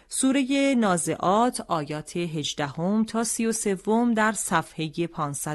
سوره نازعات آیات 18 تا 33 در صفحه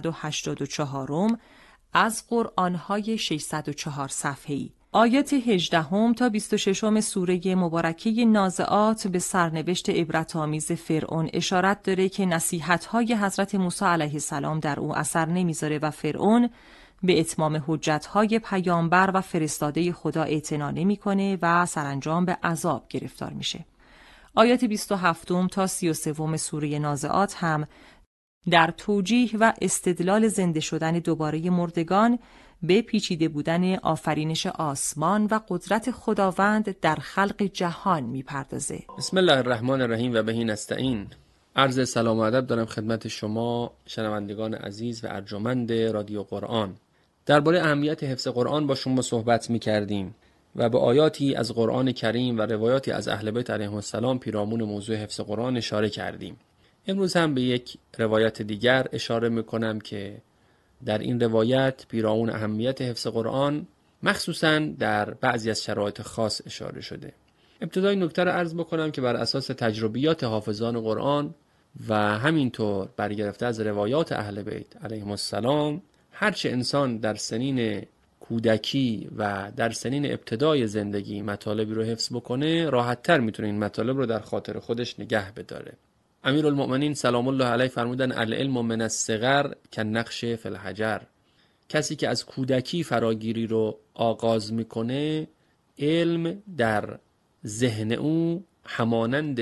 584 از قرآن‌های 604 صفحه‌ای. آیات 18 تا 26 سوره مبارکه نازعات به سرنوشت عبرت‌آمیز فرعون اشارت داره که نصیحت‌های حضرت موسی علیه السلام در او اثر نمیذاره و فرعون به اتمام حجت‌های پیامبر و فرستاده خدا اعتنا نمی‌کنه و سرانجام به عذاب گرفتار میشه. آیات 27 تا 33 سوره نازعات هم در توجیه و استدلال زنده شدن دوباره مردگان به پیچیده بودن آفرینش آسمان و قدرت خداوند در خلق جهان میپردازه. بسم الله الرحمن الرحیم و بهی نستعین. عرض سلام و ادب دارم خدمت شما شنوندگان عزیز و ارجمند رادیو قرآن. درباره اهمیت حفظ قرآن با شما صحبت می‌کردیم و به آیاتی از قرآن کریم و روایاتی از اهل بیت علیهم السلام پیرامون موضوع حفظ قرآن اشاره کردیم. امروز هم به یک روایت دیگر اشاره می‌کنم که در این روایت پیرامون اهمیت حفظ قرآن مخصوصاً در بعضی از شرایط خاص اشاره شده. ابتدای نکته را عرض بکنم که بر اساس تجربیات حافظان قرآن و همینطور برگرفته از روایات اهل بیت علیهم السلام، هرچه انسان در سنین کودکی و در سنین ابتدای زندگی مطالبی رو حفظ بکنه، راحت‌تر میتونه این مطالب رو در خاطر خودش نگه بداره. امیرالمؤمنین سلام الله علیه فرمودن العلم من الصغر کالنقش فی الحجر. کسی که از کودکی فراگیری رو آغاز میکنه، علم در ذهن او همانند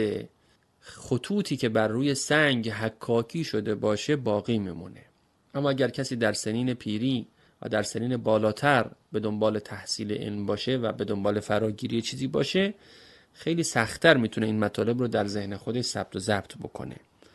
خطوطی که بر روی سنگ حکاکی شده باشه باقی میمونه. اما اگر کسی در سنین پیری و در سنین بالاتر به دنبال تحصیل علم باشه و به دنبال فراگیری چیزی باشه، خیلی سخت‌تر میتونه این مطالب رو در ذهن خودش ثبت و ضبط بکنه.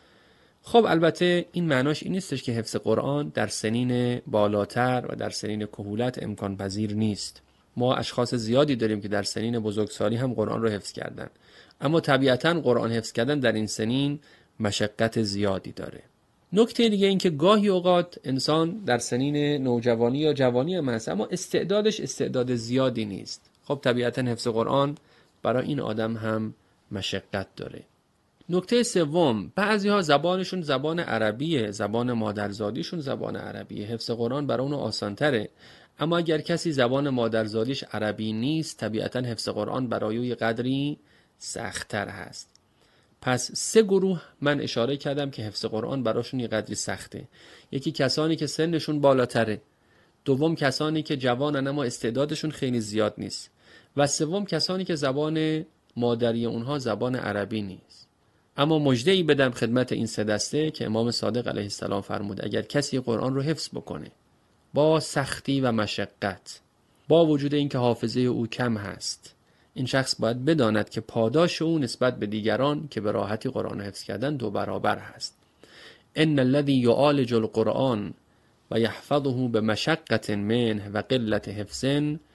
خب البته این معناش این نیستش که حفظ قرآن در سنین بالاتر و در سنین کهولت امکان پذیر نیست. ما اشخاص زیادی داریم که در سنین بزرگسالی هم قرآن رو حفظ کردن، اما طبیعتاً قرآن حفظ کردن در این سنین مشقت زیادی داره. نکته دیگه این که گاهی اوقات انسان در سنین نوجوانی یا جوانی هم هست، اما استعدادش استعداد زیادی نیست. خب طبیعتاً حفظ قرآن برای این آدم هم مشقت داره. نکته سوم، بعضی‌ها زبانشون زبان عربیه، زبان مادرزادیشون زبان عربیه، حفظ قرآن برای اونو آسان‌تره. اما اگر کسی زبان مادرزادیش عربی نیست، طبیعتاً حفظ قرآن برای او یه قدری سخت‌تر هست. پس 3 گروه من اشاره کردم که حفظ قرآن براشون یه قدری سخته. یکی کسانی که سنشون بالاتره، دوم کسانی که جوانن اما استعدادشون خیلی زیاد نیست، و سوم کسانی که زبان مادری اونها زبان عربی نیست. اما مژده‌ای بدم خدمت این 3 دسته که امام صادق علیه السلام فرمود اگر کسی قرآن رو حفظ بکنه با سختی و مشقت، با وجود اینکه حافظه او کم هست، این شخص باید بداند که پاداش او نسبت به دیگران که به راحتی قرآن حفظ کردن 2 برابر هست. ان الذی یعالج القرآن و یحفظه بمشقة منه و قلة حفظ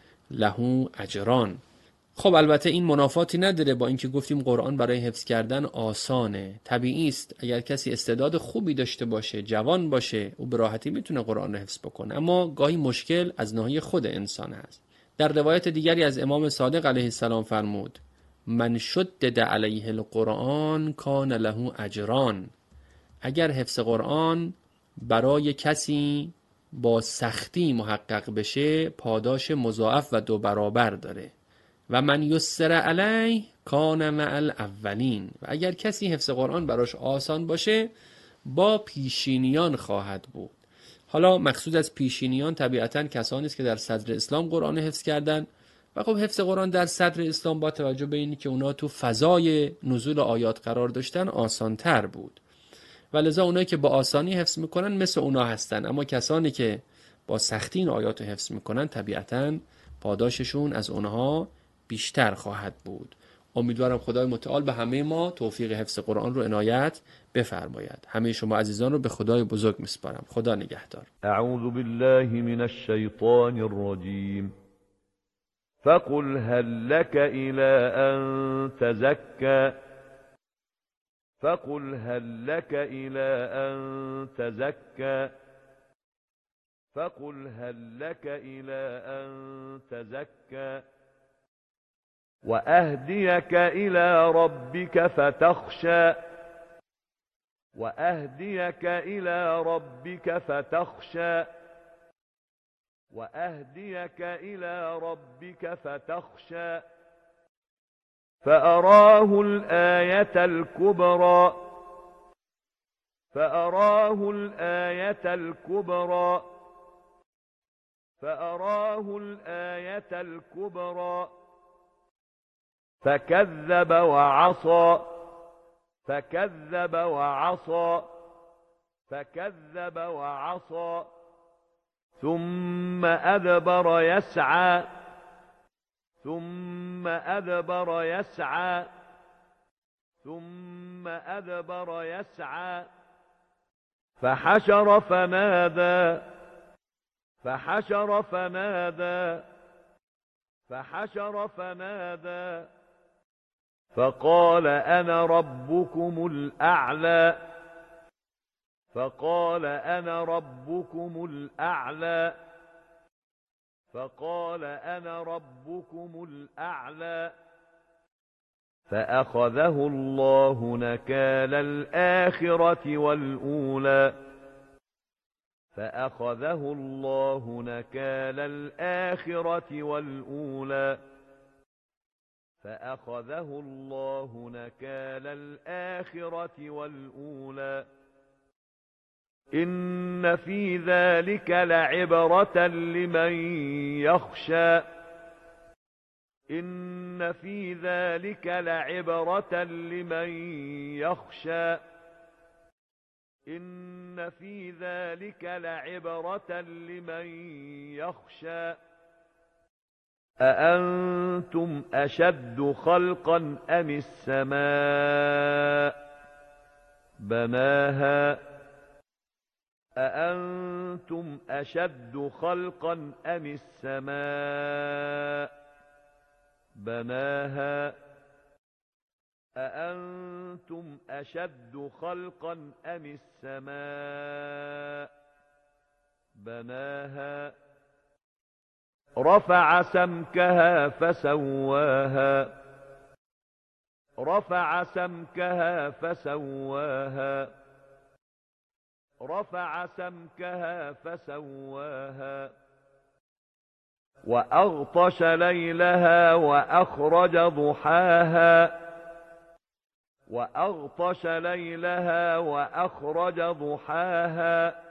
له اجران. خب البته این منافاتی نداره با اینکه گفتیم قرآن برای حفظ کردن آسانه. طبیعی است اگر کسی استعداد خوبی داشته باشه، جوان باشه، او به راحتی میتونه قرآن رو حفظ بکنه، اما گاهی مشکل از ناحیه خود انسان هست. در روایت دیگری از امام صادق علیه السلام فرمود من شدد علیه القرآن کان له اجران. اگر حفظ قرآن برای کسی با سختی محقق بشه، پاداش مضاعف و 2 برابر داره. و من یسر علیه کان مع الاولین. و اگر کسی حفظ قرآن براش آسان باشه، با پیشینیان خواهد بود. حالا مقصود از پیشینیان طبیعتاً کسانی است که در صدر اسلام قرآن حفظ کردن. و خب حفظ قرآن در صدر اسلام با توجه به اینی که اونا تو فضای نزول آیات قرار داشتن آسان تر بود، و لذا اونایی که با آسانی حفظ میکنن مثل اونا هستن. اما کسانی که با سختی این آیات رو حفظ میکنن طبیعتاً پاداششون از اونها بیشتر خواهد بود. امیدوارم خدای متعال به همه ما توفیق حفظ قرآن رو عنایت بفرماید. همه شما عزیزان رو به خدای بزرگ میسپارم. خدا نگهدار. اعوذ بالله من الشیطان الرجیم. فقل هل لك إلى أن تزكى فقل هل لك إلى أن تزكى فقل هل لك إلى أن تزكى وأهديك إلى ربك فتخشى وأهديك إلى ربك فتخشى وأهديك إلى ربك فتخشى فأراه الآية الكبرى فأراه الآية الكبرى فأراه الآية الكبرى فكذب وعصى فكذب وعصى فكذب وعصى ثم أدبر يسعى ثم أدبر يسعى ثم أدبر يسعى فحشر فنادى فحشر فنادى فحشر فنادى فقال أنا ربكم الأعلى فقال أنا ربكم الأعلى فقال أنا ربكم الأعلى فأخذه الله نكال الآخرة والأولى فأخذه الله نكال الآخرة والأولى فأخذه الله نكال الآخرة والأولى إن في ذلك لعبرة لمن يخشى إن في ذلك لعبرة لمن يخشى إن في ذلك لعبرة لمن يخشى أأنتم أشد خلقا أم السماء بناها أأنتم أشد خلقا أم السماء بناها أأنتم أشد خلقا أم السماء بناها رفع سمكها فسواها رفع سمكها فسواها رفع سمكها فسواها وأغطش ليلها وأخرج ضحاها وأغطش ليلها وأخرج ضحاها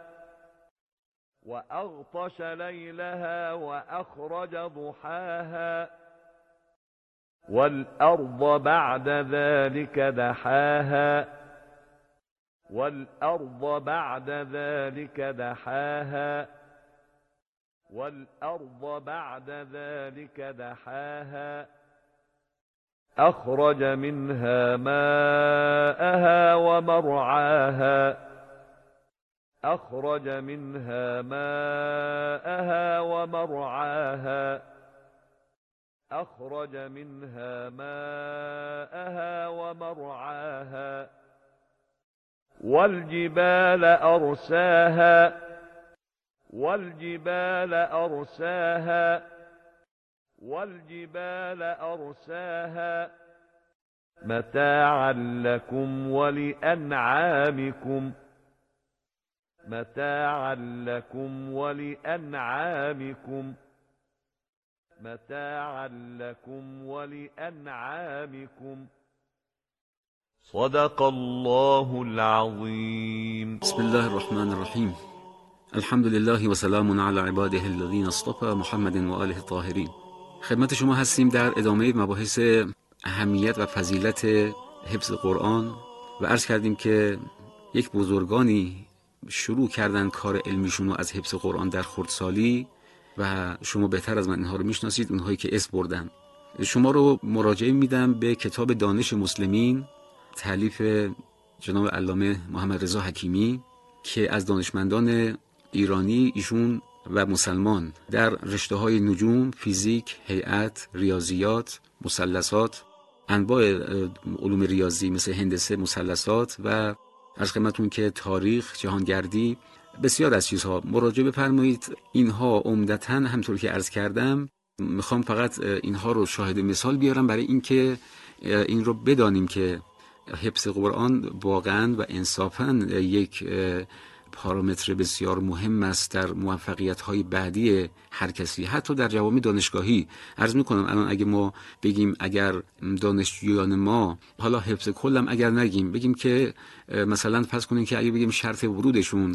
وأغطش ليلها وأخرج ضحاها والأرض بعد ذلك دحاها والأرض بعد ذلك دحاها والأرض بعد ذلك دحاها أخرج منها ماءها ومرعاها أخرج منها ماءها ومرعاها أخرج منها ماءها ومرعاها والجبال أرساها والجبال أرساها والجبال أرساها متاعا لكم ولأنعامكم متاعا لكم ولأنعامكم متاعا لكم ولأنعامكم صدق الله العظيم. بسم الله الرحمن الرحیم. الحمد لله و سلام علی عباده الذین اصطفى محمد و آله الطاهرین. خدمت شما هستیم در ادامه مباحث اهمیت و فضیلت حفظ قرآن و عرض کردیم که یک بزرگانی شروع کردن کار علمیشون رو از حفظ قرآن در خردسالی و شما بهتر از من اینها رو میشناسید، اونهایی که اسم بردن. شما رو مراجعه میدم به کتاب دانش مسلمین تالیف جناب علامه محمد رضا حکیمی که از دانشمندان ایرانی ایشون و مسلمان در رشته‌های نجوم، فیزیک، هیئت، ریاضیات، مثلثات، انواع علوم ریاضی مثل هندسه، مثلثات و عرض خدمتتون که تاریخ، جهانگردی، بسیار از چیزها مراجعه بفرمایید. اینها عمدتاً همطور که عرض کردم میخوام فقط اینها رو شاهد مثال بیارم برای اینکه این رو بدانیم که حفظ قرآن واقعا و انصافا یک پارامتر بسیار مهم است در موفقیت‌های بعدی هر کسی، حتی در جوامع دانشگاهی. عرض می‌کنم الان اگه ما بگیم اگر دانشجویان ما، حالا حفظ کلم اگر نگیم، بگیم که مثلا فرض کنیم که اگه بگیم شرط ورودشون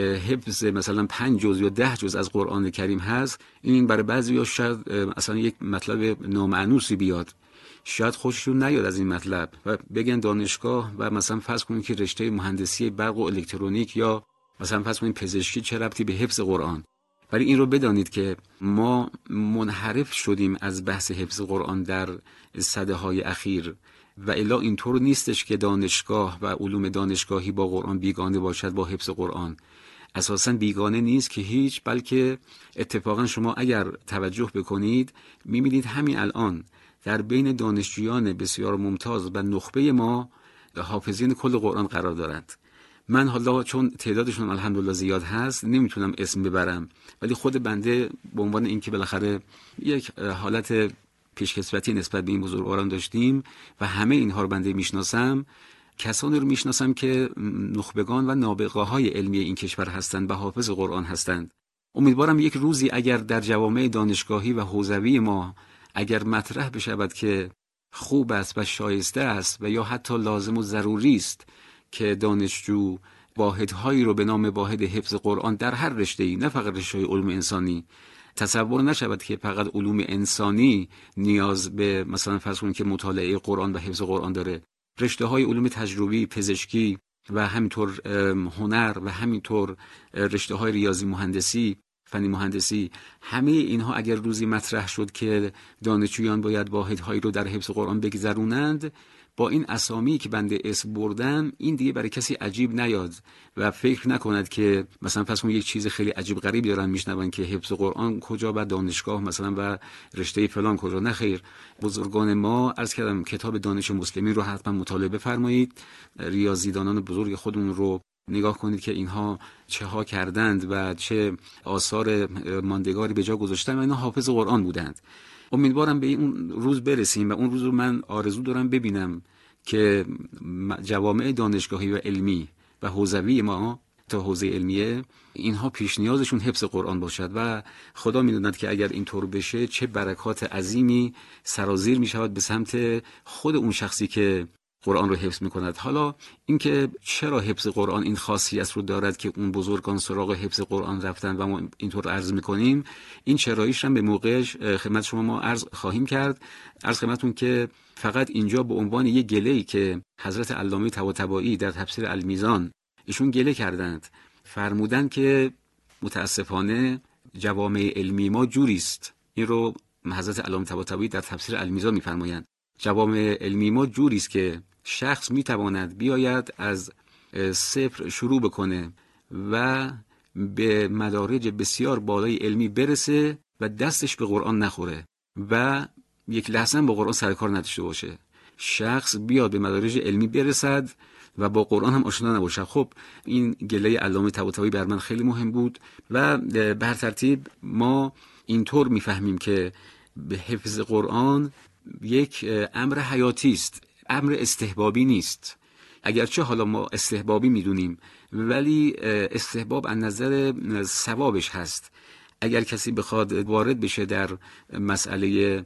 حفظ مثلا 5 جزء یا 10 جزء از قرآن کریم هست، این برای بعضی‌ها شاید اصلا یک مطلب نامعنوسی بیاد، شاید خوششون نیاد از این مطلب و بگن دانشگاه و مثلا فرض کنیم که رشته مهندسی برق و الکترونیک یا مثلا فرض کنیم پزشکی چه ربطی به حفظ قرآن. ولی این رو بدانید که ما منحرف شدیم از بحث حفظ قرآن در سده‌های اخیر و الا اینطور نیستش که دانشگاه و علوم دانشگاهی با قرآن بیگانه باشد. با حفظ قرآن اساساً بیگانه نیست که هیچ، بلکه اتفاقا شما اگر توجه بکنید می‌بینید همین الان در بین دانشجویان بسیار ممتاز و نخبه ما حافظین کل قرآن قرار دارند. من حالا چون تعدادشون الحمدلله زیاد هست نمیتونم اسم ببرم، ولی خود بنده به عنوان اینکه بالاخره یک حالت پیشکسوتی نسبت به این بزرگواران داشتیم و همه اینها رو بنده میشناسم، کسانی رو میشناسم که نخبگان و نابغه‌های علمی این کشور هستند و حافظ قرآن هستند. امیدوارم یک روزی اگر در جوامع دانشگاهی و حوزوی ما اگر مطرح بشود که خوب است و شایسته است و یا حتی لازم و ضروری است که دانشجو واحدهایی رو به نام واحد حفظ قرآن در هر رشته‌ای، نه فقط رشته علوم انسانی، تصور نشود که فقط علوم انسانی نیاز به مثلا فرض کنید که مطالعه قرآن و حفظ قرآن داره، رشته‌های علوم تجربی، پزشکی و همینطور هنر و همینطور رشته‌های ریاضی مهندسی، فنی مهندسی، همه اینها اگر روزی مطرح شد که دانشجویان باید واحدهایی رو در حفظ قرآن بگذرونند، با این اسامی که بنده اسم بردم این دیگه برای کسی عجیب نیاد و فکر نکند که مثلا پس اون یک چیز خیلی عجیب غریب دارن میشنون که حفظ قرآن کجا و دانشگاه مثلا و رشته فلان کجا. نه خیر، بزرگان ما عرض کردم کتاب دانش مسلمین رو حتما مطالعه بفرمایید، ریاضیدانان بزرگ خودمون رو نگاه کنید که اینها چه ها کردند و چه آثار ماندگاری به جا گذاشتن و اینا حافظ قرآن بودند. امیدوارم به اون روز برسیم و اون روز رو من آرزو دارم ببینم که جوامع دانشگاهی و علمی و حوزوی ما تا حوزه علمیه اینها پیش نیازشون حفظ قرآن باشد و خدا می‌داند که اگر اینطور بشه چه برکات عظیمی سرازیر می‌شود به سمت خود اون شخصی که قرآن رو حفظ می‌کند. حالا اینکه چرا حفظ قرآن این خاصیت رو دارد که اون بزرگان سراغ حفظ قرآن رفتن و ما اینطور عرض می‌کنیم، این چراییش هم به موقعش خدمت شما ما عرض خواهیم کرد. عرض خدمتتون که فقط اینجا به عنوان یک گله‌ای که حضرت علامه طباطبایی در تفسیر المیزان ایشون گله کردند، فرمودند که متاسفانه جوامع علمی ما جوری است. این رو حضرت علامه طباطبایی در تفسیر المیزان می‌فرمایند. جوامع علمی ما جوری است که شخص میتواند بیاید از صفر شروع بکنه و به مدارج بسیار بالای علمی برسه و دستش به قرآن نخوره و یک لحظه با قرآن سر کار نداشته باشه. شخص بیاد به مدارج علمی برسد و با قرآن هم آشنا نباشه. خب این گله علامه طباطبایی بر من خیلی مهم بود و به هر ترتیب ما اینطور میفهمیم که به حفظ قرآن یک امر حیاتی است، امر استحبابی نیست. اگرچه حالا ما استحبابی میدونیم ولی استحباب از نظر ثوابش هست. اگر کسی بخواد وارد بشه در مسئله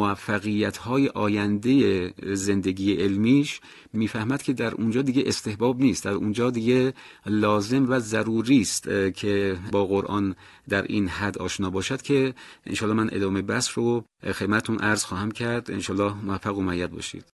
موفقیت‌های آینده زندگی علمیش میفهمد که در اونجا دیگه استحباب نیست، در اونجا دیگه لازم و ضروری است که با قرآن در این حد آشنا باشد که انشالله من ادامه بحث رو خدمتتون عرض خواهم کرد. انشالله موفق و مؤید باشید.